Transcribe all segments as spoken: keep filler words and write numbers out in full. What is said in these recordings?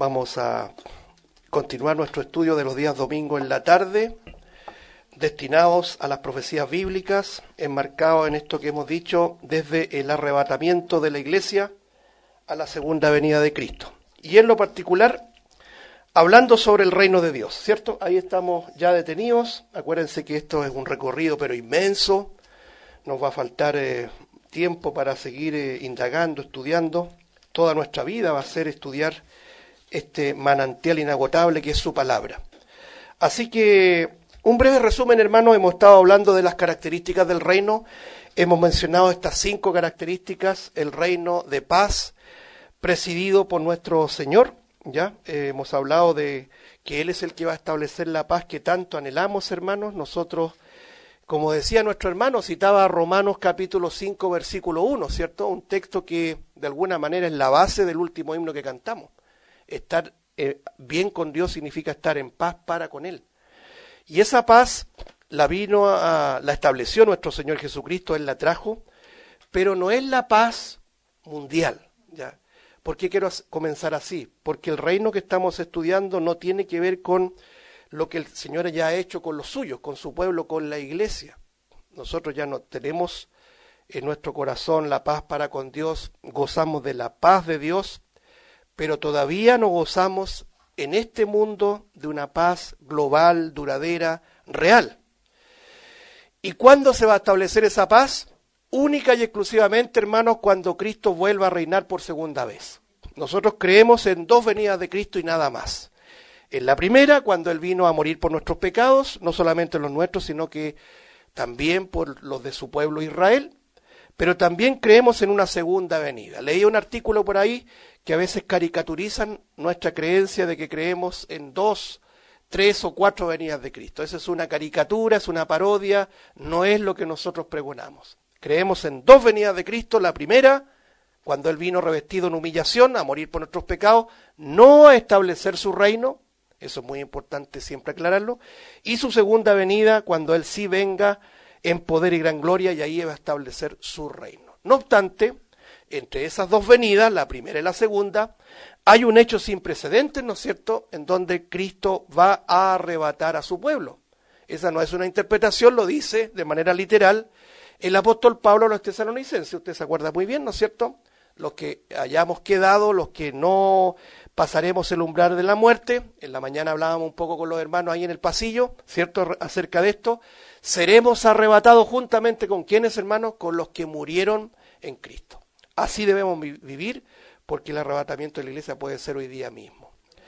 Vamos a continuar nuestro estudio de los días domingo en la tarde, destinados a las profecías bíblicas, enmarcados en esto que hemos dicho desde el arrebatamiento de la iglesia a la segunda venida de Cristo. Y en lo particular, hablando sobre el reino de Dios, ¿cierto? Ahí estamos ya detenidos. Acuérdense que esto es un recorrido pero inmenso. Nos va a faltar eh, tiempo para seguir eh, indagando, estudiando. Toda nuestra vida va a ser estudiar este manantial inagotable que es su palabra. Así que, un breve resumen, hermanos. Hemos estado hablando de las características del reino. Hemos mencionado estas cinco características. El reino de paz, presidido por nuestro Señor. Ya eh, hemos hablado de que Él es el que va a establecer la paz que tanto anhelamos, hermanos. Nosotros, como decía nuestro hermano, citaba Romanos capítulo cinco, versículo uno, ¿cierto? Un texto que de alguna manera es la base del último himno que cantamos. Estar eh, bien con Dios significa estar en paz para con Él. Y esa paz la vino a, la estableció nuestro Señor Jesucristo, Él la trajo, pero no es la paz mundial, ¿ya? ¿Por qué quiero comenzar así? Porque el reino que estamos estudiando no tiene que ver con lo que el Señor ya ha hecho con los suyos, con su pueblo, con la iglesia. Nosotros ya no tenemos en nuestro corazón la paz para con Dios, gozamos de la paz de Dios, pero todavía no gozamos en este mundo de una paz global, duradera, real. ¿Y cuándo se va a establecer esa paz? Única y exclusivamente, hermanos, cuando Cristo vuelva a reinar por segunda vez. Nosotros creemos en dos venidas de Cristo y nada más. En la primera, cuando Él vino a morir por nuestros pecados, no solamente los nuestros, sino que también por los de su pueblo Israel. Pero también creemos en una segunda venida. Leí un artículo por ahí que a veces caricaturizan nuestra creencia de que creemos en dos, tres o cuatro venidas de Cristo. Esa es una caricatura, es una parodia, no es lo que nosotros pregonamos. Creemos en dos venidas de Cristo. La primera, cuando Él vino revestido en humillación, a morir por nuestros pecados, no a establecer su reino. Eso es muy importante siempre aclararlo. Y su segunda venida, cuando Él sí venga en poder y gran gloria, y ahí va a establecer su reino. No obstante, entre esas dos venidas, la primera y la segunda, hay un hecho sin precedentes, ¿no es cierto?, en donde Cristo va a arrebatar a su pueblo. Esa no es una interpretación, lo dice de manera literal el apóstol Pablo a los tesalonicenses. Usted se acuerda muy bien, ¿no es cierto? Los que hayamos quedado, los que no pasaremos el umbral de la muerte. En la mañana hablábamos un poco con los hermanos ahí en el pasillo, ¿cierto?, acerca de esto. Seremos arrebatados juntamente con quienes, hermanos, con los que murieron en Cristo. Así debemos vivir, porque el arrebatamiento de la iglesia puede ser hoy día mismo.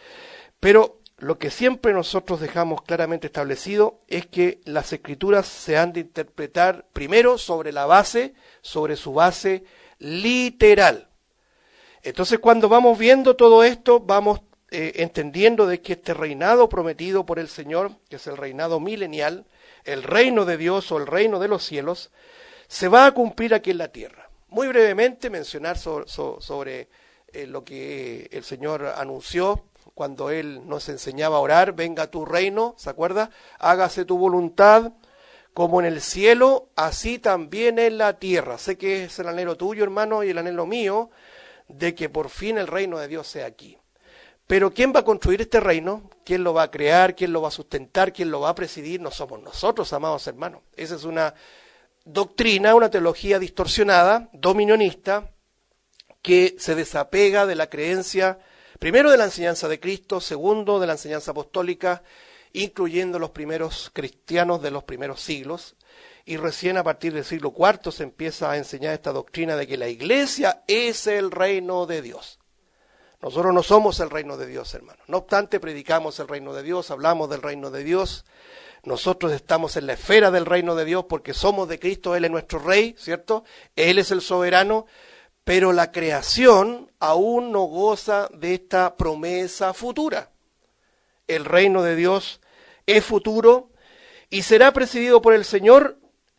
Pero lo que siempre nosotros dejamos claramente establecido es que las Escrituras se han de interpretar primero sobre la base, sobre su base literal. Entonces, cuando vamos viendo todo esto, vamos eh, entendiendo de que este reinado prometido por el Señor, que es el reinado milenial, el reino de Dios o el reino de los cielos, se va a cumplir aquí en la tierra. Muy brevemente mencionar sobre, sobre eh, lo que el Señor anunció cuando Él nos enseñaba a orar: venga tu reino, ¿se acuerda? Hágase tu voluntad, como en el cielo, así también en la tierra. Sé que es el anhelo tuyo, hermano, y el anhelo mío, de que por fin el reino de Dios sea aquí. Pero ¿quién va a construir este reino? ¿Quién lo va a crear? ¿Quién lo va a sustentar? ¿Quién lo va a presidir? No somos nosotros, amados hermanos. Esa es una doctrina, una teología distorsionada, dominionista, que se desapega de la creencia, primero de la enseñanza de Cristo, segundo de la enseñanza apostólica, incluyendo los primeros cristianos de los primeros siglos, y recién a partir del siglo cuarto se empieza a enseñar esta doctrina de que la iglesia es el reino de Dios. Nosotros no somos el reino de Dios, hermanos. No obstante, predicamos el reino de Dios, hablamos del reino de Dios. Nosotros estamos en la esfera del reino de Dios porque somos de Cristo, Él es nuestro Rey, ¿cierto? Él es el soberano, pero la creación aún no goza de esta promesa futura. El reino de Dios es futuro y será presidido por el Señor,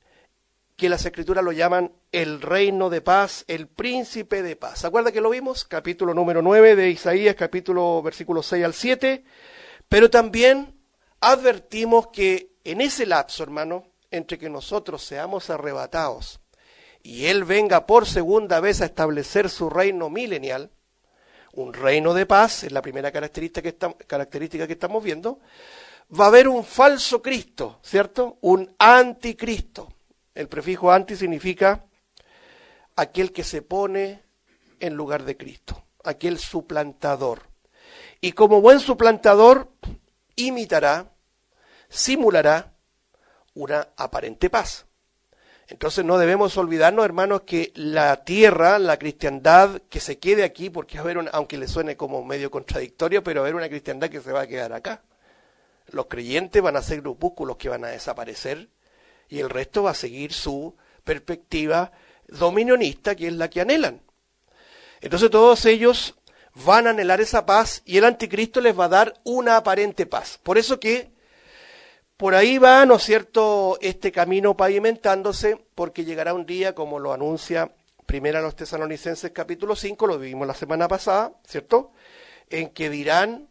que las Escrituras lo llaman el reino de paz, el príncipe de paz. ¿Se acuerda que lo vimos? Capítulo número nueve de Isaías, capítulo versículo seis al siete. Pero también advertimos que en ese lapso, hermano, entre que nosotros seamos arrebatados y Él venga por segunda vez a establecer su reino milenial, un reino de paz, es la primera característica que, estamos, característica que estamos viendo. Va a haber un falso Cristo, ¿cierto? Un anticristo. El prefijo anti significa aquel que se pone en lugar de Cristo, aquel suplantador. Y como buen suplantador, imitará, simulará una aparente paz. Entonces no debemos olvidarnos, hermanos, que la tierra, la cristiandad que se quede aquí, porque va a haber una, aunque le suene como medio contradictorio, pero va a haber una cristiandad que se va a quedar acá. Los creyentes van a ser grupúsculos que van a desaparecer y el resto va a seguir su perspectiva dominionista, que es la que anhelan. Entonces todos ellos van a anhelar esa paz y el anticristo les va a dar una aparente paz. Por eso que por ahí va, ¿no es cierto?, este camino pavimentándose, porque llegará un día, como lo anuncia Primera a los Tesalonicenses capítulo cinco, lo vivimos la semana pasada, ¿cierto?, en que dirán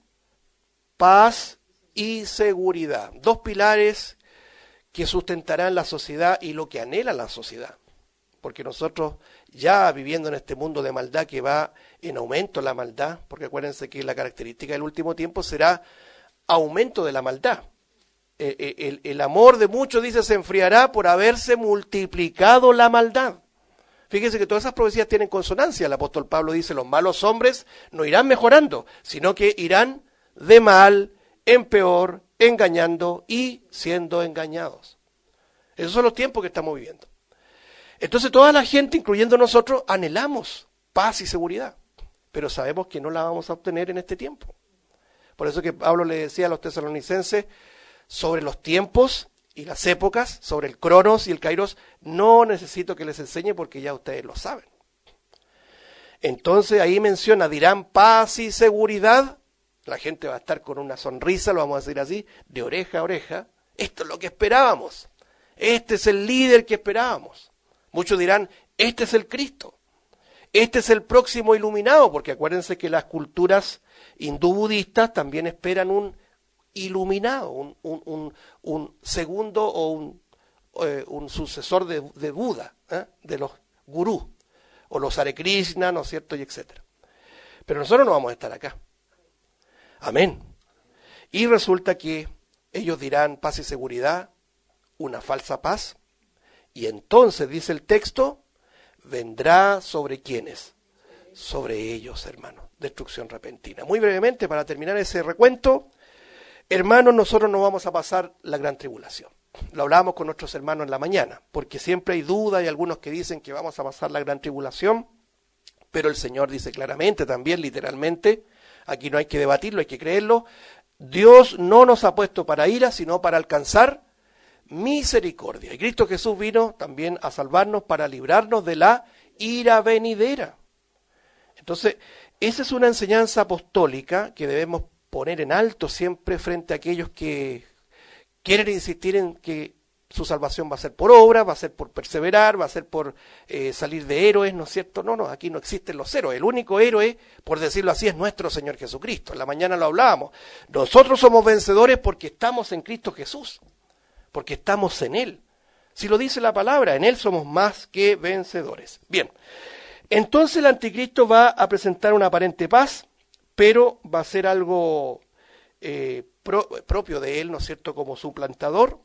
paz y seguridad. Dos pilares que sustentarán la sociedad y lo que anhela la sociedad. Porque nosotros ya viviendo en este mundo de maldad que va en aumento la maldad, porque acuérdense que la característica del último tiempo será aumento de la maldad. El, el, el amor de muchos, dice, se enfriará por haberse multiplicado la maldad. Fíjense que todas esas profecías tienen consonancia. El apóstol Pablo dice, los malos hombres no irán mejorando, sino que irán de mal en peor, engañando y siendo engañados. Esos son los tiempos que estamos viviendo. Entonces toda la gente, incluyendo nosotros, anhelamos paz y seguridad, pero sabemos que no la vamos a obtener en este tiempo. Por eso que Pablo le decía a los tesalonicenses, sobre los tiempos y las épocas, sobre el Cronos y el Kairos, no necesito que les enseñe porque ya ustedes lo saben. Entonces ahí menciona, dirán paz y seguridad, la gente va a estar con una sonrisa, lo vamos a decir así, de oreja a oreja. Esto es lo que esperábamos, este es el líder que esperábamos. Muchos dirán, este es el Cristo, este es el próximo iluminado, porque acuérdense que las culturas hindú-budistas también esperan un iluminado, un, un, un, un segundo o un, eh, un sucesor de, de Buda, ¿eh? de los gurús, o los Hare Krishna, ¿no es cierto?, y etcétera. Pero nosotros no vamos a estar acá. Amén. Y resulta que ellos dirán paz y seguridad, una falsa paz, y entonces, dice el texto, vendrá sobre quiénes, sobre ellos, hermanos, destrucción repentina. Muy brevemente, para terminar ese recuento, hermanos, nosotros no vamos a pasar la gran tribulación. Lo hablábamos con nuestros hermanos en la mañana, porque siempre hay duda, hay algunos que dicen que vamos a pasar la gran tribulación, pero el Señor dice claramente, también literalmente, aquí no hay que debatirlo, hay que creerlo, Dios no nos ha puesto para ira, sino para alcanzar misericordia. Y Cristo Jesús vino también a salvarnos para librarnos de la ira venidera. Entonces, esa es una enseñanza apostólica que debemos poner en alto siempre frente a aquellos que quieren insistir en que su salvación va a ser por obra, va a ser por perseverar, va a ser por eh, salir de héroes, ¿no es cierto? No, no, aquí no existen los héroes. El único héroe, por decirlo así, es nuestro Señor Jesucristo. En la mañana lo hablábamos. Nosotros somos vencedores porque estamos en Cristo Jesús, porque estamos en Él. Si lo dice la palabra, en Él somos más que vencedores. Bien, entonces el anticristo va a presentar una aparente paz, pero va a ser algo eh, pro, propio de él, ¿no es cierto?, como suplantador.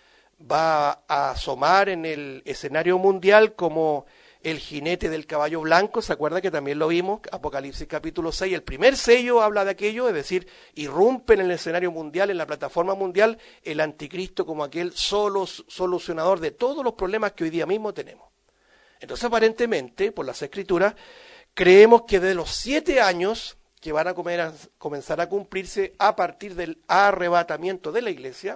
Va a asomar en el escenario mundial como el jinete del caballo blanco. ¿Se acuerda que también lo vimos? Apocalipsis capítulo seis, el primer sello habla de aquello, es decir, irrumpe en el escenario mundial, en la plataforma mundial, el anticristo como aquel solo solucionador de todos los problemas que hoy día mismo tenemos. Entonces, aparentemente, por las escrituras, creemos que de los siete años que van a, comer a comenzar a cumplirse a partir del arrebatamiento de la iglesia,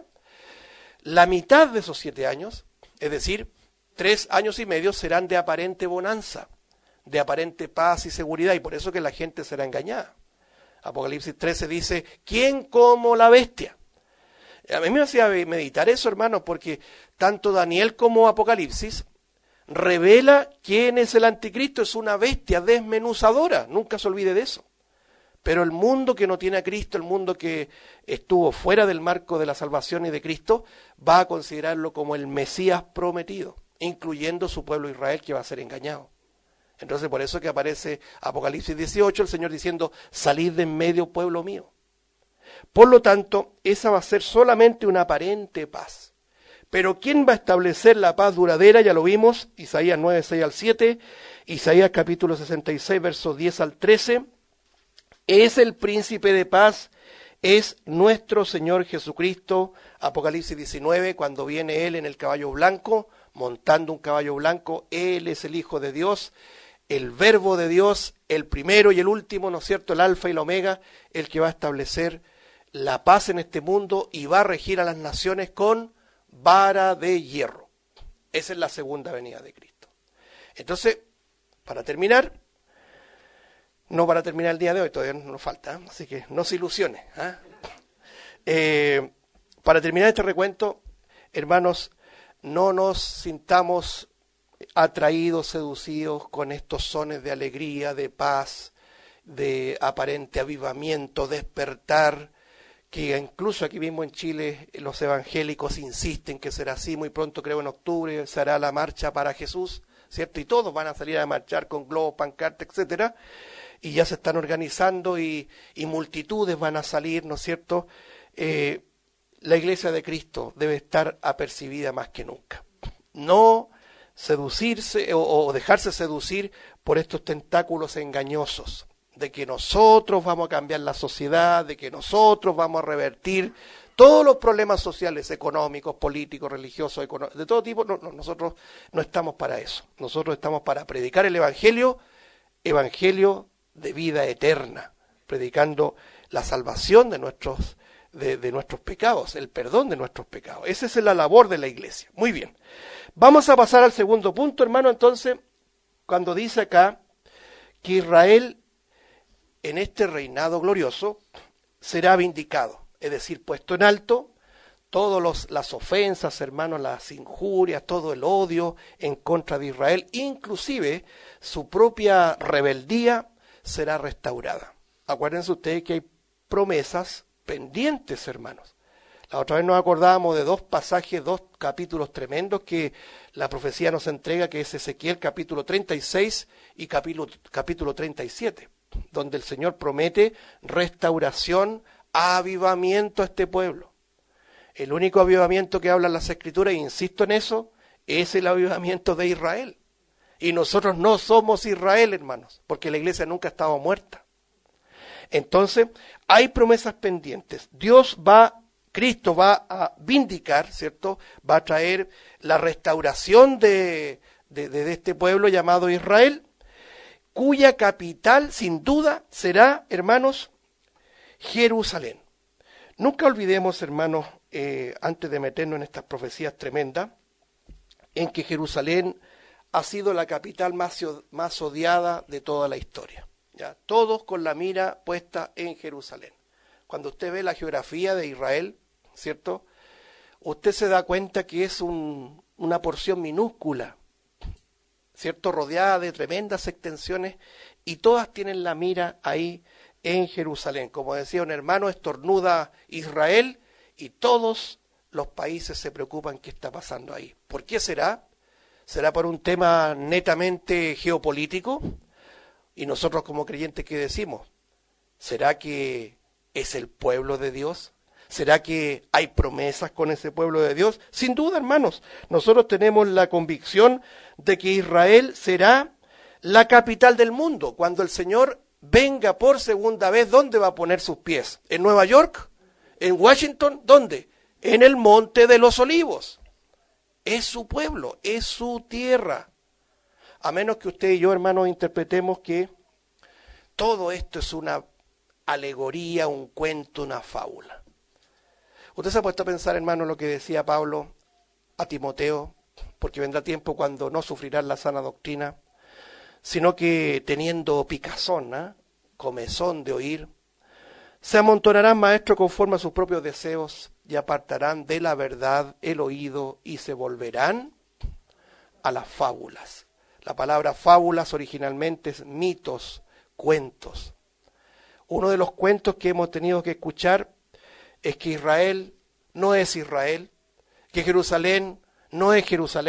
la mitad de esos siete años, es decir, tres años y medio, serán de aparente bonanza, de aparente paz y seguridad, y por eso que la gente será engañada. Apocalipsis trece dice, ¿quién como la bestia? A mí me hacía meditar eso, hermano, porque tanto Daniel como Apocalipsis revela quién es el anticristo, es una bestia desmenuzadora, nunca se olvide de eso. Pero el mundo que no tiene a Cristo, el mundo que estuvo fuera del marco de la salvación y de Cristo, va a considerarlo como el Mesías prometido, incluyendo su pueblo Israel, que va a ser engañado. Entonces por eso que aparece Apocalipsis dieciocho, el Señor diciendo, salid de en medio, pueblo mío. Por lo tanto, esa va a ser solamente una aparente paz. Pero ¿quién va a establecer la paz duradera? Ya lo vimos, Isaías nueve, seis al siete, Isaías capítulo sesenta y seis, versos diez al trece. Es el príncipe de paz, es nuestro Señor Jesucristo. Apocalipsis diecinueve, cuando viene Él en el caballo blanco, montando un caballo blanco, Él es el Hijo de Dios, el Verbo de Dios, el primero y el último, ¿no es cierto?, el Alfa y el Omega, el que va a establecer la paz en este mundo y va a regir a las naciones con vara de hierro. Esa es la segunda venida de Cristo. Entonces, para terminar, no para terminar el día de hoy, todavía nos falta, ¿eh? Así que no se ilusione. ¿eh? Eh, para terminar este recuento, hermanos, no nos sintamos atraídos, seducidos con estos sones de alegría, de paz, de aparente avivamiento, despertar, que incluso aquí mismo en Chile los evangélicos insisten que será así, muy pronto creo en octubre se hará la marcha para Jesús, ¿cierto? Y todos van a salir a marchar con globos, pancartas, etcétera, y ya se están organizando y, y multitudes van a salir, ¿no es cierto? Eh, la Iglesia de Cristo debe estar apercibida más que nunca. No seducirse o, o dejarse seducir por estos tentáculos engañosos, de que nosotros vamos a cambiar la sociedad, de que nosotros vamos a revertir todos los problemas sociales, económicos, políticos, religiosos, económicos, de todo tipo. No, no, nosotros no estamos para eso. Nosotros estamos para predicar el Evangelio, Evangelio de vida eterna, predicando la salvación de nuestros, de, de nuestros pecados, el perdón de nuestros pecados. Esa es la labor de la Iglesia. Muy bien. Vamos a pasar al segundo punto, hermano, entonces, cuando dice acá que Israel en este reinado glorioso será vindicado, es decir, puesto en alto, todas las ofensas, hermanos, las injurias, todo el odio en contra de Israel, inclusive su propia rebeldía será restaurada. Acuérdense ustedes que hay promesas pendientes, hermanos. La otra vez nos acordábamos de dos pasajes, dos capítulos tremendos que la profecía nos entrega, que es Ezequiel capítulo treinta y seis y capítulo, capítulo treinta y siete. Donde el Señor promete restauración, avivamiento a este pueblo. El único avivamiento que hablan las Escrituras, e insisto en eso, es el avivamiento de Israel. Y nosotros no somos Israel, hermanos, porque la iglesia nunca ha estado muerta. Entonces, hay promesas pendientes. Dios va, Cristo va a vindicar, ¿cierto? Va a traer la restauración de, de, de este pueblo llamado Israel, cuya capital, sin duda, será, hermanos, Jerusalén. Nunca olvidemos, hermanos, eh, antes de meternos en estas profecías tremendas, en que Jerusalén ha sido la capital más, más odiada de toda la historia. ¿Ya? Todos con la mira puesta en Jerusalén. Cuando usted ve la geografía de Israel, ¿cierto? Usted se da cuenta que es un, una porción minúscula, ¿cierto? Rodeada de tremendas extensiones, y todas tienen la mira ahí en Jerusalén. Como decía un hermano, estornuda Israel y todos los países se preocupan qué está pasando ahí. ¿Por qué será? ¿Será por un tema netamente geopolítico? Y nosotros como creyentes, ¿qué decimos? ¿Será que es el pueblo de Dios? ¿Será que hay promesas con ese pueblo de Dios? Sin duda, hermanos, nosotros tenemos la convicción de que Israel será la capital del mundo. Cuando el Señor venga por segunda vez, ¿dónde va a poner sus pies? ¿En Nueva York? ¿En Washington? ¿Dónde? En el Monte de los Olivos. Es su pueblo, es su tierra. A menos que usted y yo, hermanos, interpretemos que todo esto es una alegoría, un cuento, una fábula. Usted se ha puesto a pensar, hermano, lo que decía Pablo a Timoteo, porque vendrá tiempo cuando no sufrirán la sana doctrina, sino que teniendo picazón, ¿eh? comezón de oír, se amontonarán maestros conforme a sus propios deseos y apartarán de la verdad el oído y se volverán a las fábulas. La palabra fábulas originalmente es mitos, cuentos. Uno de los cuentos que hemos tenido que escuchar es que Israel no es Israel, que Jerusalén no es Jerusalén,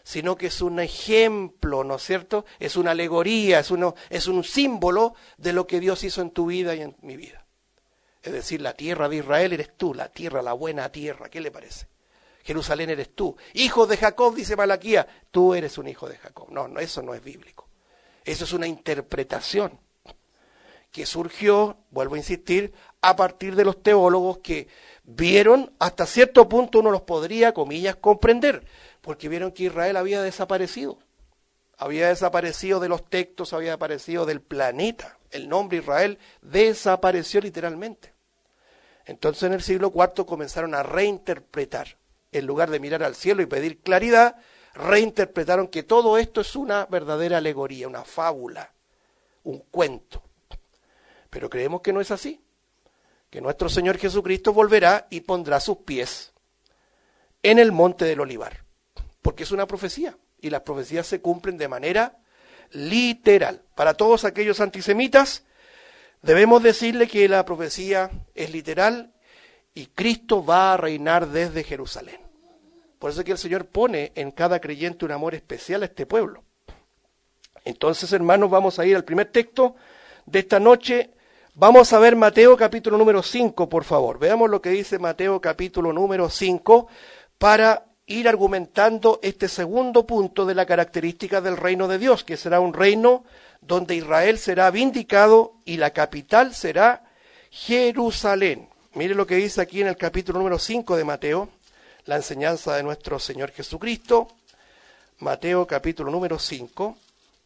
sino que es un ejemplo, ¿no es cierto? Es una alegoría, es, uno, es un símbolo de lo que Dios hizo en tu vida y en mi vida. Es decir, la tierra de Israel eres tú, la tierra, la buena tierra, ¿qué le parece? Jerusalén eres tú. Hijos de Jacob, dice Malaquía, tú eres un hijo de Jacob. No, no, eso no es bíblico. Eso es una interpretación que surgió, vuelvo a insistir, a partir de los teólogos que vieron, hasta cierto punto uno los podría, comillas, comprender, porque vieron que Israel había desaparecido. Había desaparecido de los textos, había desaparecido del planeta. El nombre Israel desapareció literalmente. Entonces en el siglo cuarto comenzaron a reinterpretar. En lugar de mirar al cielo y pedir claridad, reinterpretaron que todo esto es una verdadera alegoría, una fábula, un cuento. Pero creemos que no es así, que nuestro Señor Jesucristo volverá y pondrá sus pies en el monte del Olivar, porque es una profecía, y las profecías se cumplen de manera literal. Para todos aquellos antisemitas, debemos decirle que la profecía es literal y Cristo va a reinar desde Jerusalén. Por eso es que el Señor pone en cada creyente un amor especial a este pueblo. Entonces, hermanos, vamos a ir al primer texto de esta noche. Vamos a ver Mateo capítulo número cinco, por favor. Veamos lo que dice Mateo capítulo número cinco para ir argumentando este segundo punto de la característica del reino de Dios, que será un reino donde Israel será vindicado y la capital será Jerusalén. Mire lo que dice aquí en el capítulo número cinco de Mateo, la enseñanza de nuestro Señor Jesucristo. Mateo capítulo número cinco.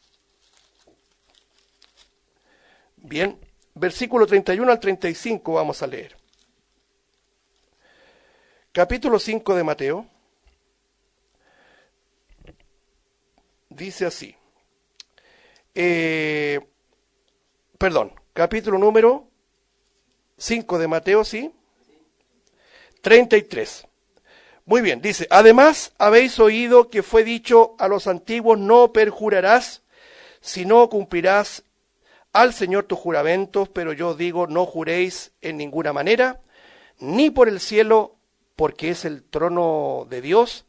Bien, versículo treinta y uno al treinta y cinco vamos a leer. Capítulo cinco de Mateo. Dice así. Eh, perdón, capítulo número cinco de Mateo, ¿sí? treinta y tres. Muy bien, dice, además habéis oído que fue dicho a los antiguos, no perjurarás, sino cumplirás al Señor tus juramentos, pero yo digo, no juréis en ninguna manera, ni por el cielo, porque es el trono de Dios,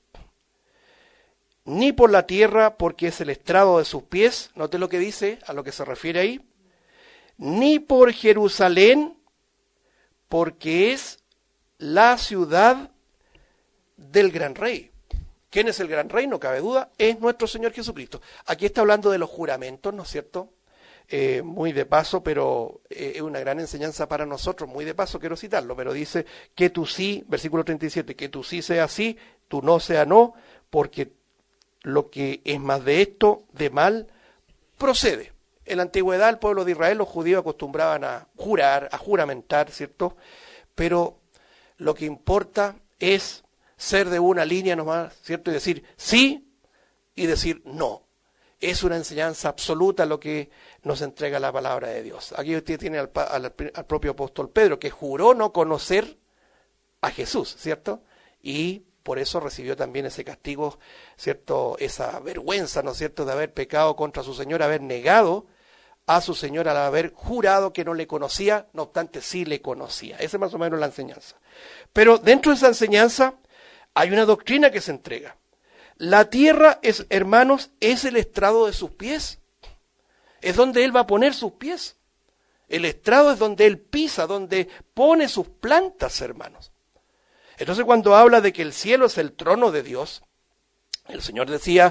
ni por la tierra, porque es el estrado de sus pies, note lo que dice, a lo que se refiere ahí, ni por Jerusalén, porque es la ciudad del gran rey. ¿Quién es el gran rey? No cabe duda, es nuestro Señor Jesucristo. Aquí está hablando de los juramentos, ¿no es cierto? Eh, muy de paso, pero eh, es una gran enseñanza para nosotros, muy de paso quiero citarlo, pero dice que tú sí, versículo treinta y siete, que tú sí sea sí, tú no sea no, porque lo que es más de esto, de mal, procede. En la antigüedad el pueblo de Israel, los judíos acostumbraban a jurar, a juramentar, ¿cierto? Pero lo que importa es ser de una línea nomás, ¿cierto? Y decir sí y decir no. Es una enseñanza absoluta lo que nos entrega la palabra de Dios. Aquí usted tiene al, al, al propio apóstol Pedro, que juró no conocer a Jesús, ¿cierto? Y por eso recibió también ese castigo, ¿cierto? Esa vergüenza, ¿no es cierto?, de haber pecado contra su Señor, haber negado a su Señor al haber jurado que no le conocía, no obstante sí le conocía. Esa es más o menos la enseñanza. Pero dentro de esa enseñanza hay una doctrina que se entrega. La tierra, es, hermanos, es el estrado de sus pies. Es donde Él va a poner sus pies. El estrado es donde Él pisa, donde pone sus plantas, hermanos. Entonces cuando habla de que el cielo es el trono de Dios, el Señor decía,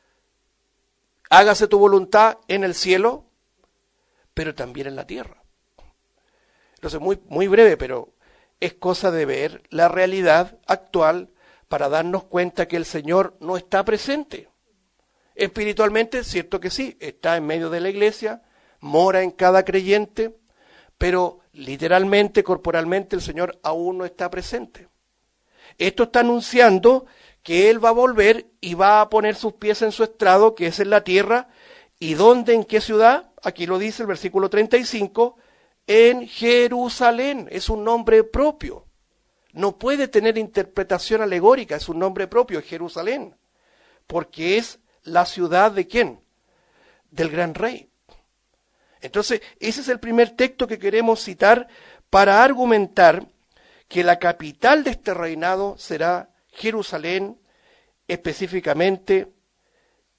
hágase tu voluntad en el cielo, pero también en la tierra. Entonces muy, muy breve, pero es cosa de ver la realidad actual para darnos cuenta que el Señor no está presente. Espiritualmente, cierto que sí, está en medio de la iglesia, mora en cada creyente, pero literalmente, corporalmente, el Señor aún no está presente. Esto está anunciando que Él va a volver y va a poner sus pies en su estrado, que es en la tierra. ¿Y dónde, en qué ciudad? Aquí lo dice el versículo treinta y cinco, en Jerusalén, es un nombre propio. No puede tener interpretación alegórica, es un nombre propio, Jerusalén, porque es la ciudad de ¿quién? Del gran rey. Entonces, ese es el primer texto que queremos citar para argumentar que la capital de este reinado será Jerusalén, específicamente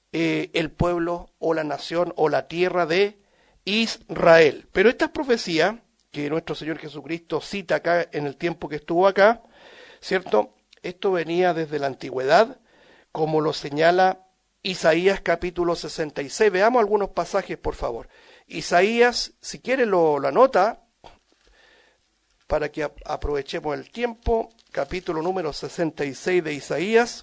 eh, el pueblo o la nación o la tierra de Israel. Pero esta profecía que nuestro Señor Jesucristo cita acá en el tiempo que estuvo acá, ¿cierto? Esto venía desde la antigüedad, como lo señala Isaías capítulo sesenta y seis. Veamos algunos pasajes, por favor. Isaías, si quiere lo, lo anota, para que aprovechemos el tiempo. Capítulo número sesenta y seis de Isaías,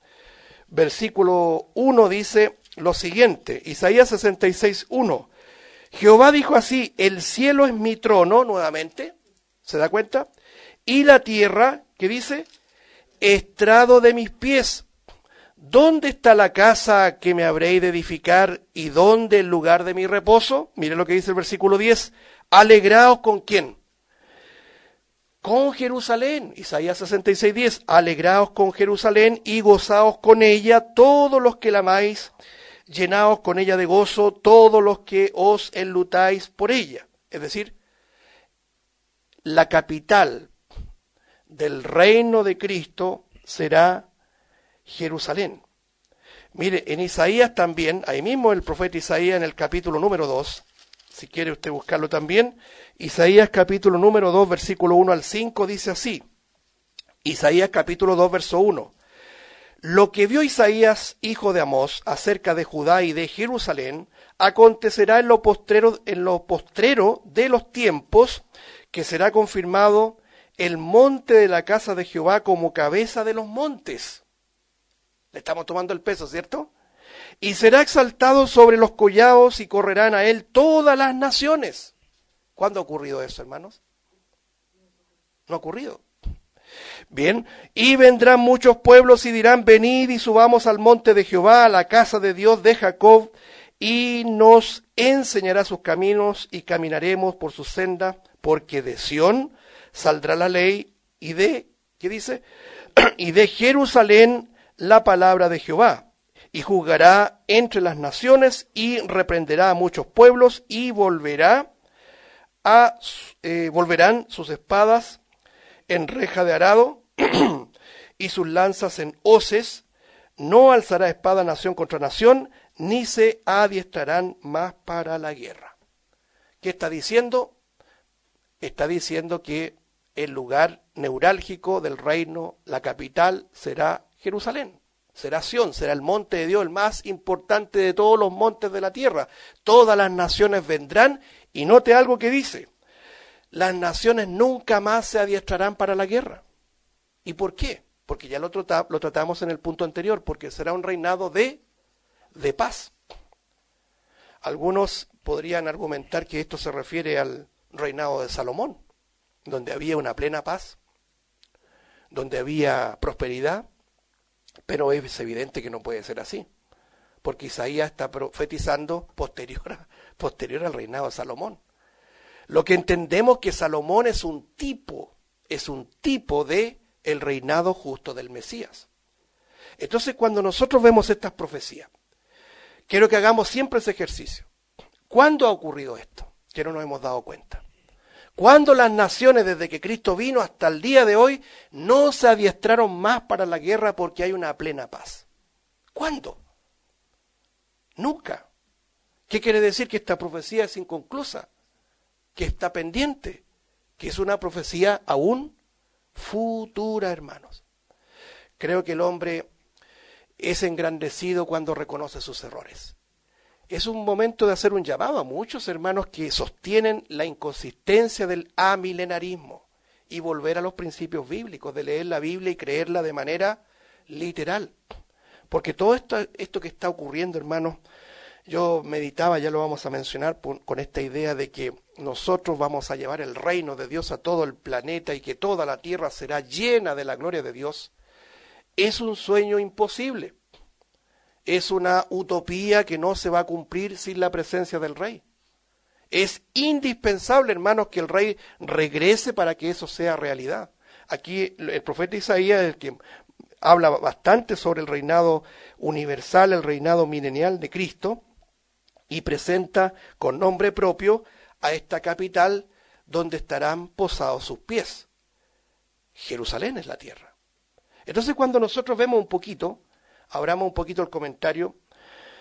versículo uno dice lo siguiente. Isaías sesenta y seis, uno. Jehová dijo así: el cielo es mi trono, nuevamente, ¿se da cuenta? Y la tierra, ¿qué dice? Estrado de mis pies. ¿Dónde está la casa que me habréis de edificar y dónde el lugar de mi reposo? Mire lo que dice el versículo diez. Alegraos con quién. Con Jerusalén. Isaías sesenta y seis, diez. Alegraos con Jerusalén y gozaos con ella todos los que la amáis. Llenaos con ella de gozo todos los que os enlutáis por ella. Es decir, la capital del reino de Cristo será Jerusalén. Mire, en Isaías también, ahí mismo el profeta Isaías en el capítulo número dos, si quiere usted buscarlo también, Isaías capítulo número dos, versículo uno al cinco, dice así. Isaías capítulo dos, verso uno. Lo que vio Isaías, hijo de Amós, acerca de Judá y de Jerusalén, acontecerá en lo postrero, en lo postrero de los tiempos, que será confirmado el monte de la casa de Jehová como cabeza de los montes. Le estamos tomando el peso, ¿cierto? Y será exaltado sobre los collados y correrán a él todas las naciones. ¿Cuándo ha ocurrido eso, hermanos? No ha ocurrido. Bien, y vendrán muchos pueblos y dirán: venid y subamos al monte de Jehová, a la casa de Dios de Jacob, y nos enseñará sus caminos y caminaremos por sus sendas, porque de Sión saldrá la ley y de, ¿qué dice? Y de Jerusalén la palabra de Jehová, y juzgará entre las naciones y reprenderá a muchos pueblos y volverá a, eh, volverán sus espadas en reja de arado y sus lanzas en hoces. No alzará espada nación contra nación, ni se adiestrarán más para la guerra. ¿Qué está diciendo? Está diciendo que el lugar neurálgico del reino, la capital, será Jerusalén, será Sión, será el monte de Dios, el más importante de todos los montes de la tierra. Todas las naciones vendrán, y note algo que dice: las naciones nunca más se adiestrarán para la guerra. ¿Y por qué? Porque ya lo, trata, lo tratamos en el punto anterior, porque será un reinado de, de paz. Algunos podrían argumentar que esto se refiere al reinado de Salomón, donde había una plena paz, donde había prosperidad, pero es evidente que no puede ser así, porque Isaías está profetizando posterior, a, posterior al reinado de Salomón. Lo que entendemos que Salomón es un tipo, es un tipo de el reinado justo del Mesías. Entonces, cuando nosotros vemos estas profecías, quiero que hagamos siempre ese ejercicio. ¿Cuándo ha ocurrido esto? Que no nos hemos dado cuenta. ¿Cuándo las naciones, desde que Cristo vino hasta el día de hoy, no se adiestraron más para la guerra porque hay una plena paz? ¿Cuándo? Nunca. ¿Qué quiere decir? Que esta profecía es inconclusa, que está pendiente, que es una profecía aún futura, hermanos. Creo que el hombre es engrandecido cuando reconoce sus errores. Es un momento de hacer un llamado a muchos hermanos que sostienen la inconsistencia del amilenarismo y volver a los principios bíblicos, de leer la Biblia y creerla de manera literal. Porque todo esto, esto que está ocurriendo, hermanos, yo meditaba, ya lo vamos a mencionar, con esta idea de que nosotros vamos a llevar el reino de Dios a todo el planeta y que toda la tierra será llena de la gloria de Dios. Es un sueño imposible. Es una utopía que no se va a cumplir sin la presencia del Rey. Es indispensable, hermanos, que el Rey regrese para que eso sea realidad. Aquí el profeta Isaías es el que habla bastante sobre el reinado universal, el reinado milenial de Cristo, y presenta con nombre propio a esta capital donde estarán posados sus pies. Jerusalén es la tierra. Entonces, cuando nosotros vemos un poquito, abramos un poquito el comentario,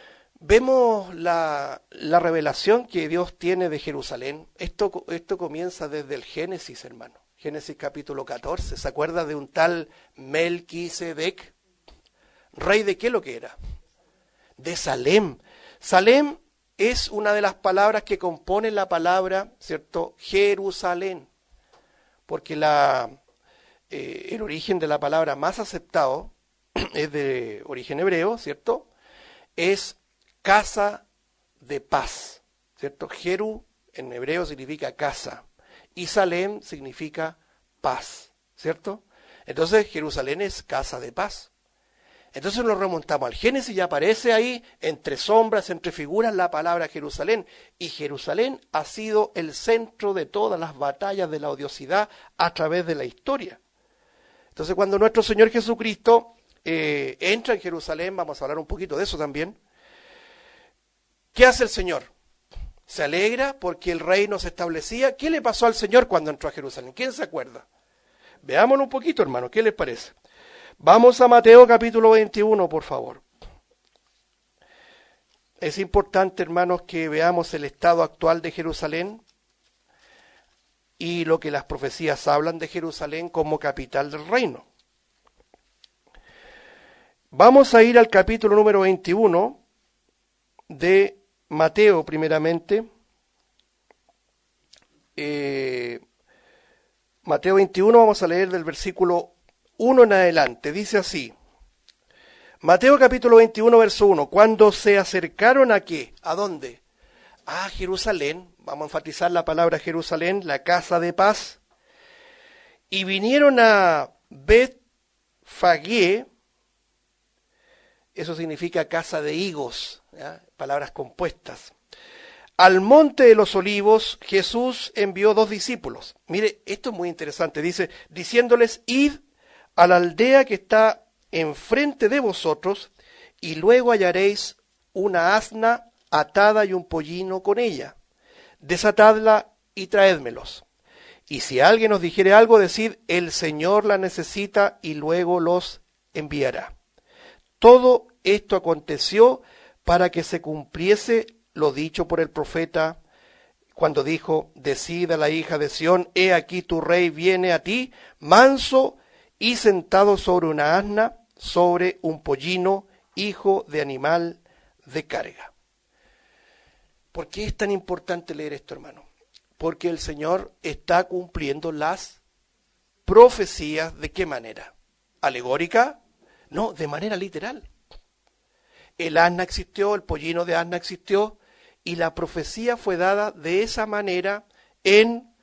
vemos la, la revelación que Dios tiene de Jerusalén. Esto, esto comienza desde el Génesis, hermano. Génesis capítulo catorce. ¿Se acuerda de un tal Melquisedec? ¿Rey de qué lo que era? De Salem. Salem es una de las palabras que componen la palabra, ¿cierto?, Jerusalén. Porque la, eh, el origen de la palabra más aceptado es de origen hebreo, ¿cierto? Es casa de paz, ¿cierto? Jeru en hebreo significa casa y Salem significa paz, ¿cierto? Entonces Jerusalén es casa de paz. Entonces nos remontamos al Génesis y aparece ahí, entre sombras, entre figuras, la palabra Jerusalén. Y Jerusalén ha sido el centro de todas las batallas de la odiosidad a través de la historia. Entonces cuando nuestro Señor Jesucristo eh, entra en Jerusalén, vamos a hablar un poquito de eso también, ¿qué hace el Señor? Se alegra porque el reino se establecía. ¿Qué le pasó al Señor cuando entró a Jerusalén? ¿Quién se acuerda? Veámoslo un poquito, hermano, ¿qué les parece? Vamos a Mateo capítulo veintiuno, por favor. Es importante, hermanos, que veamos el estado actual de Jerusalén y lo que las profecías hablan de Jerusalén como capital del reino. Vamos a ir al capítulo número veintiuno de Mateo, primeramente. Eh, Mateo veintiuno, vamos a leer del versículo uno en adelante. Dice así, Mateo capítulo veintiuno, verso uno, cuando se acercaron a qué, ¿a dónde? A Jerusalén, vamos a enfatizar la palabra Jerusalén, la casa de paz, y vinieron a Betfagé, eso significa casa de higos, ¿ya? Palabras compuestas. Al monte de los olivos, Jesús envió dos discípulos. Mire, esto es muy interesante, dice, diciéndoles, id a la aldea que está enfrente de vosotros, y luego hallaréis una asna atada y un pollino con ella. Desatadla y traédmelos. Y si alguien os dijere algo, decid, el Señor la necesita, y luego los enviará. Todo esto aconteció para que se cumpliese lo dicho por el profeta, cuando dijo, decid a la hija de Sión, he aquí tu rey viene a ti, manso y sentado sobre una asna, sobre un pollino, hijo de animal de carga. ¿Por qué es tan importante leer esto, hermano? Porque el Señor está cumpliendo las profecías. ¿De qué manera? ¿Alegórica? No, de manera literal. El asna existió, el pollino de asna existió, y la profecía fue dada de esa manera en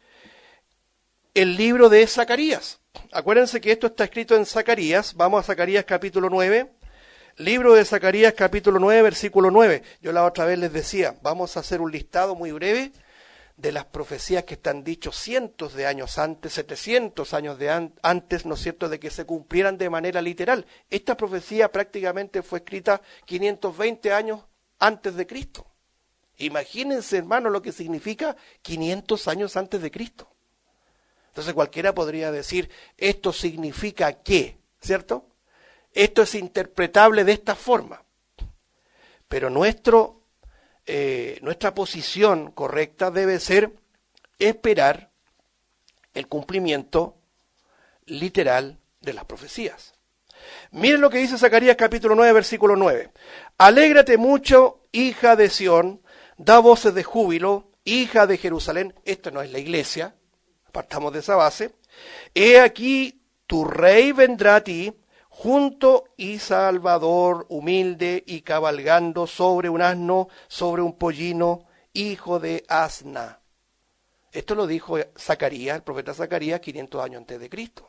el libro de Zacarías. Acuérdense que esto está escrito en Zacarías. Vamos a Zacarías capítulo nueve. Libro de Zacarías capítulo nueve, versículo nueve. Yo la otra vez les decía, vamos a hacer un listado muy breve de las profecías que están dichos cientos de años antes, setecientos años de an- antes, ¿no es cierto?, de que se cumplieran de manera literal. Esta profecía prácticamente fue escrita quinientos veinte años antes de Cristo. Imagínense, hermano, lo que significa quinientos años antes de Cristo. Entonces cualquiera podría decir, esto significa qué, ¿cierto? Esto es interpretable de esta forma. Pero nuestro, eh, nuestra posición correcta debe ser esperar el cumplimiento literal de las profecías. Miren lo que dice Zacarías capítulo nueve, versículo nueve. Alégrate mucho, hija de Sión, da voces de júbilo, hija de Jerusalén. Esto no es la iglesia, partamos de esa base. He aquí, tu rey vendrá a ti, junto y salvador, humilde y cabalgando sobre un asno, sobre un pollino, hijo de asna. Esto lo dijo Zacarías, el profeta Zacarías, quinientos años antes de Cristo.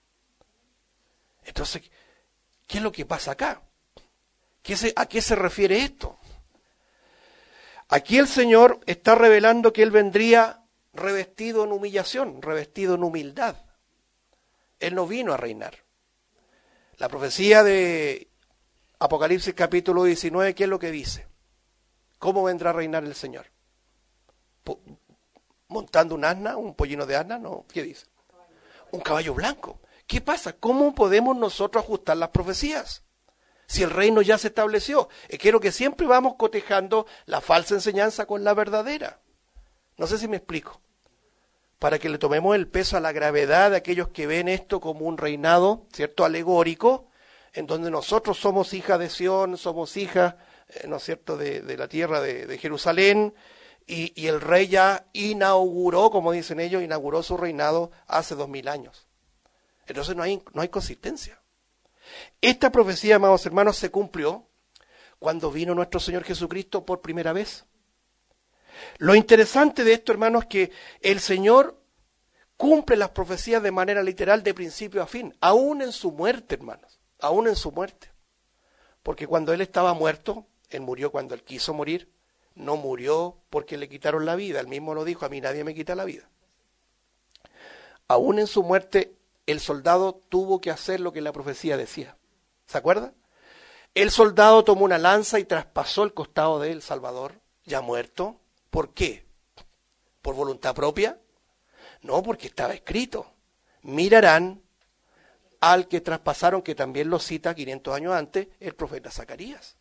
Entonces, ¿qué es lo que pasa acá? ¿Qué se, ¿A qué se refiere esto? Aquí el Señor está revelando que Él vendría revestido en humillación, revestido en humildad. Él no vino a reinar. La profecía de Apocalipsis capítulo diecinueve, ¿qué es lo que dice? ¿Cómo vendrá a reinar el Señor? ¿Montando un asna, un pollino de asna? No, ¿qué dice? Un caballo blanco. ¿Qué pasa? ¿Cómo podemos nosotros ajustar las profecías? Si el reino ya se estableció. Eh, quiero que siempre vamos cotejando la falsa enseñanza con la verdadera. No sé si me explico. Para que le tomemos el peso a la gravedad de aquellos que ven esto como un reinado, ¿cierto?, alegórico, en donde nosotros somos hijas de Sión, somos hijas, eh, ¿no es cierto?, de, de la tierra de, de Jerusalén, y, y el rey ya inauguró, como dicen ellos, inauguró su reinado hace dos mil años. Entonces no hay, no hay consistencia. Esta profecía, amados hermanos, se cumplió cuando vino nuestro Señor Jesucristo por primera vez. Lo interesante de esto, hermanos, es que el Señor cumple las profecías de manera literal de principio a fin, aún en su muerte, hermanos, aún en su muerte. Porque cuando Él estaba muerto, Él murió cuando Él quiso morir, no murió porque le quitaron la vida, Él mismo lo dijo, a mí nadie me quita la vida. Aún en su muerte, el soldado tuvo que hacer lo que la profecía decía. ¿Se acuerda? El soldado tomó una lanza y traspasó el costado del Salvador, ya muerto. ¿Por qué? ¿Por voluntad propia? No, porque estaba escrito. Mirarán al que traspasaron, que también lo cita quinientos años antes, el profeta Zacarías.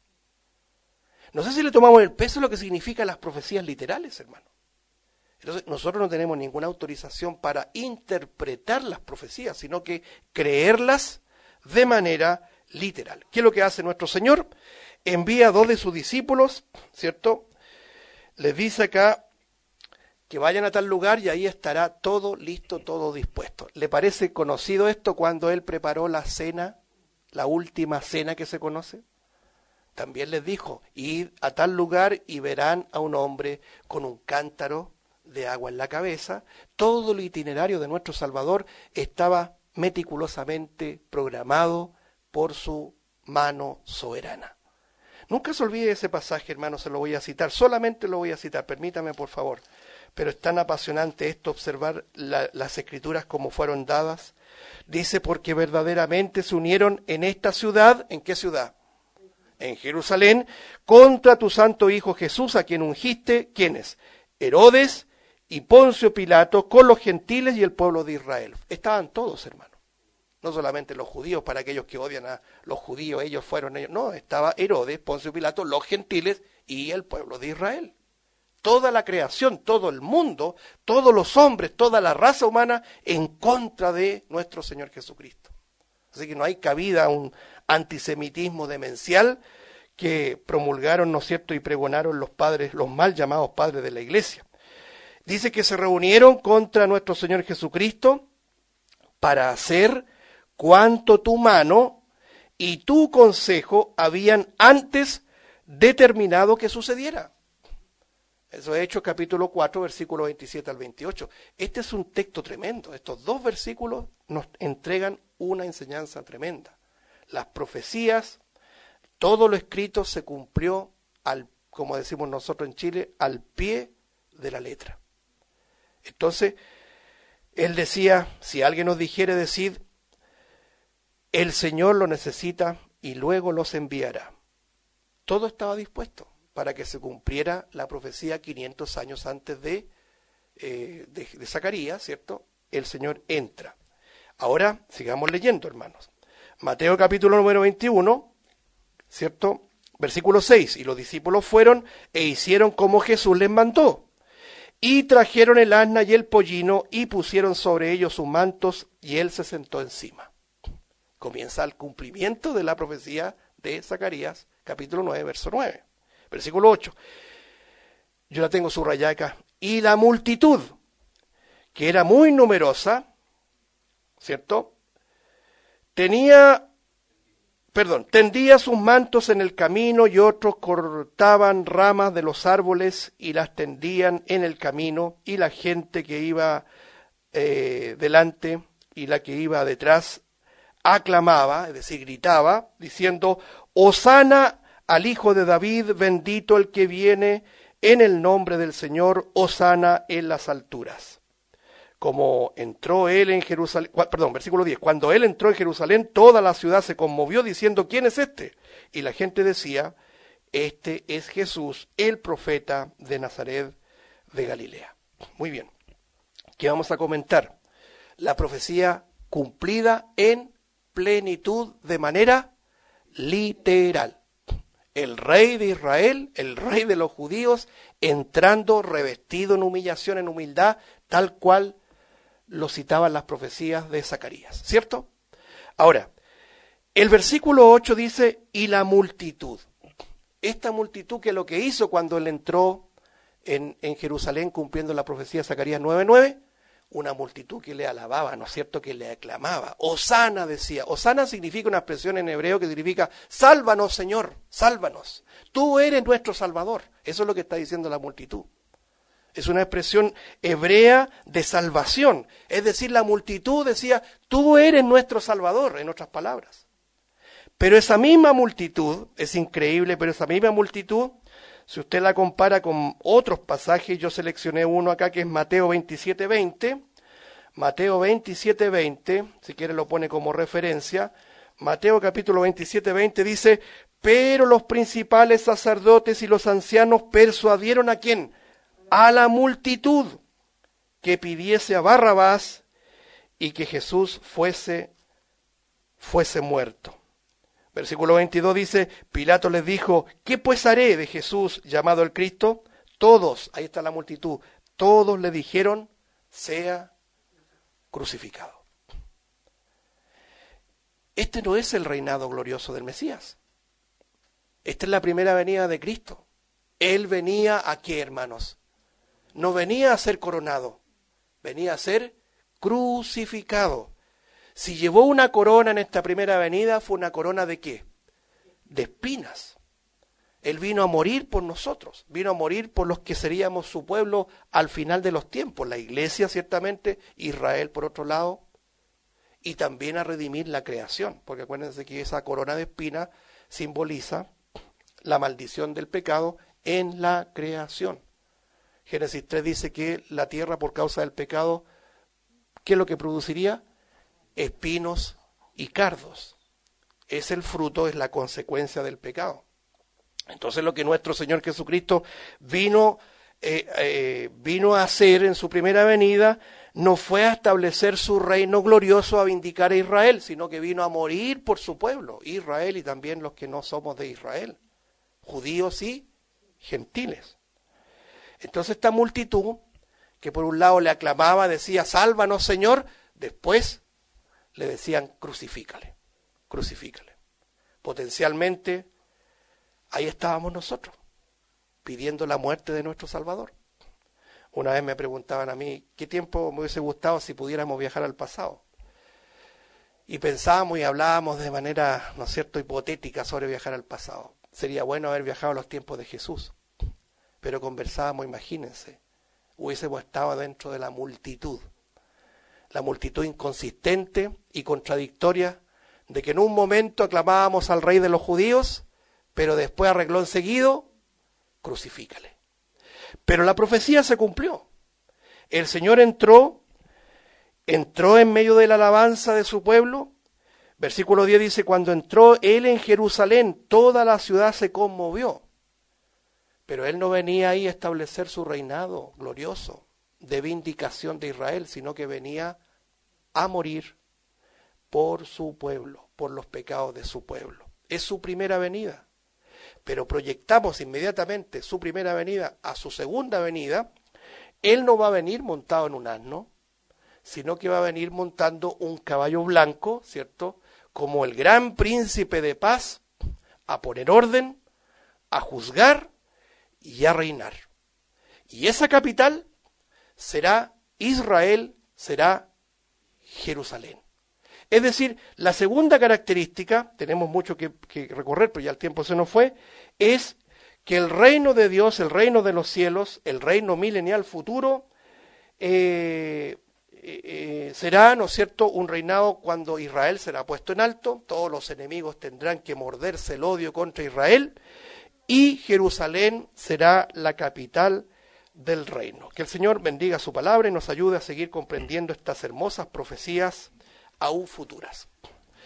No sé si le tomamos el peso de lo que significan las profecías literales, hermano. Entonces, nosotros no tenemos ninguna autorización para interpretar las profecías, sino que creerlas de manera literal. ¿Qué es lo que hace nuestro Señor? Envía a dos de sus discípulos, ¿cierto? Les dice acá que vayan a tal lugar y ahí estará todo listo, todo dispuesto. ¿Le parece conocido esto cuando Él preparó la cena, la última cena que se conoce? También les dijo, id a tal lugar y verán a un hombre con un cántaro de agua en la cabeza. Todo el itinerario de nuestro Salvador estaba meticulosamente programado por su mano soberana. Nunca se olvide ese pasaje, hermano, se lo voy a citar, solamente lo voy a citar, permítame por favor. Pero es tan apasionante esto, observar la, las escrituras como fueron dadas. Dice, porque verdaderamente se unieron en esta ciudad, ¿en qué ciudad? En Jerusalén, contra tu santo Hijo Jesús, a quien ungiste, ¿quiénes? Herodes y Poncio Pilato, con los gentiles y el pueblo de Israel. Estaban todos, hermano. No solamente los judíos, para aquellos que odian a los judíos, ellos fueron ellos. No, estaba Herodes, Poncio Pilato, los gentiles y el pueblo de Israel. Toda la creación, todo el mundo, todos los hombres, toda la raza humana en contra de nuestro Señor Jesucristo. Así que no hay cabida a un antisemitismo demencial que promulgaron, ¿no es cierto?, y pregonaron los padres, los mal llamados padres de la iglesia. Dice que se reunieron contra nuestro Señor Jesucristo para hacer cuanto tu mano y tu consejo habían antes determinado que sucediera. Eso es Hechos capítulo cuatro, versículo veintisiete al veintiocho. Este es un texto tremendo. Estos dos versículos nos entregan una enseñanza tremenda. Las profecías, todo lo escrito se cumplió, al, como decimos nosotros en Chile, al pie de la letra. Entonces, él decía, si alguien nos dijere, decid, el Señor lo necesita y luego los enviará. Todo estaba dispuesto para que se cumpliera la profecía quinientos años antes de, eh, de, de Zacarías, ¿cierto? El Señor entra. Ahora, sigamos leyendo, hermanos. Mateo capítulo número veintiuno, ¿cierto? Versículo seis. Y los discípulos fueron e hicieron como Jesús les mandó. Y trajeron el asna y el pollino y pusieron sobre ellos sus mantos y él se sentó encima. Comienza el cumplimiento de la profecía de Zacarías, capítulo nueve, verso nueve. Versículo ocho. Yo la tengo subrayada acá. Y la multitud, que era muy numerosa, ¿cierto? Tenía, perdón, tendía sus mantos en el camino y otros cortaban ramas de los árboles y las tendían en el camino, y la gente que iba eh, delante y la que iba detrás aclamaba, es decir, gritaba, diciendo, Hosana al Hijo de David, bendito el que viene en el nombre del Señor, Hosana en las alturas. Como entró él en Jerusalén, perdón, versículo diez, cuando él entró en Jerusalén, toda la ciudad se conmovió diciendo, ¿quién es este? Y la gente decía, este es Jesús, el profeta de Nazaret de Galilea. Muy bien, ¿qué vamos a comentar? La profecía cumplida en plenitud de manera literal. El rey de Israel, el rey de los judíos, entrando revestido en humillación, en humildad, tal cual lo citaban las profecías de Zacarías, ¿cierto? Ahora, el versículo ocho dice, y la multitud. Esta multitud que lo que hizo cuando él entró en, en Jerusalén cumpliendo la profecía de Zacarías nueve nueve, una multitud que le alababa, ¿no es cierto?, que le aclamaba. Osana decía. Osana significa una expresión en hebreo que significa, sálvanos, Señor, sálvanos. Tú eres nuestro Salvador. Eso es lo que está diciendo la multitud. Es una expresión hebrea de salvación. Es decir, la multitud decía, tú eres nuestro Salvador, en otras palabras. Pero esa misma multitud, es increíble, pero esa misma multitud, si usted la compara con otros pasajes, yo seleccioné uno acá que es Mateo veintisiete veinte. Mateo veintisiete veinte, si quiere lo pone como referencia. Mateo capítulo veintisiete veinte dice, pero los principales sacerdotes y los ancianos persuadieron ¿a quién? A la multitud que pidiese a Barrabás y que Jesús fuese, fuese muerto. Versículo veintidós dice, Pilato les dijo, ¿qué pues haré de Jesús llamado el Cristo? Todos, ahí está la multitud, todos le dijeron, sea crucificado. Este no es el reinado glorioso del Mesías. Esta es la primera venida de Cristo. Él venía ¿a qué, hermanos? No venía a ser coronado, venía a ser crucificado. Si llevó una corona en esta primera venida, fue una corona ¿de qué? De espinas. Él vino a morir por nosotros, vino a morir por los que seríamos su pueblo al final de los tiempos. La iglesia ciertamente, Israel por otro lado, y también a redimir la creación, porque acuérdense que esa corona de espinas simboliza la maldición del pecado en la creación. Génesis tres dice que la tierra por causa del pecado, ¿qué es lo que produciría? Espinos y cardos. Es el fruto, es la consecuencia del pecado. Entonces lo que nuestro Señor Jesucristo vino, eh, eh, vino a hacer en su primera venida, no fue a establecer su reino glorioso, a vindicar a Israel, sino que vino a morir por su pueblo, Israel y también los que no somos de Israel, judíos y gentiles. Entonces esta multitud, que por un lado le aclamaba, decía, sálvanos Señor, después le decían, crucifícale, crucifícale. Potencialmente, ahí estábamos nosotros, pidiendo la muerte de nuestro Salvador. Una vez me preguntaban a mí, ¿qué tiempo me hubiese gustado si pudiéramos viajar al pasado? Y pensábamos y hablábamos de manera, ¿no es cierto?, hipotética sobre viajar al pasado. Sería bueno haber viajado a los tiempos de Jesús. Pero conversábamos, imagínense, hubiésemos estado dentro de la multitud. La multitud inconsistente y contradictoria de que en un momento aclamábamos al rey de los judíos, pero después arregló enseguido, crucifícale. Pero la profecía se cumplió. El Señor entró, entró en medio de la alabanza de su pueblo. Versículo diez dice, cuando entró él en Jerusalén, toda la ciudad se conmovió. Pero él no venía ahí a establecer su reinado glorioso de vindicación de Israel, sino que venía a morir por su pueblo, por los pecados de su pueblo. Es su primera venida. Pero proyectamos inmediatamente su primera venida a su segunda venida. Él no va a venir montado en un asno, sino que va a venir montando un caballo blanco, ¿cierto?, como el gran príncipe de paz, a poner orden, a juzgar y a reinar. Y esa capital será Israel, será Jerusalén. Es decir, la segunda característica, tenemos mucho que, que recorrer, pero ya el tiempo se nos fue, es que el reino de Dios, el reino de los cielos, el reino milenial futuro, eh, eh, será, ¿no es cierto?, un reinado cuando Israel será puesto en alto, todos los enemigos tendrán que morderse el odio contra Israel, y Jerusalén será la capital del reino. Que el Señor bendiga su palabra y nos ayude a seguir comprendiendo estas hermosas profecías aún futuras.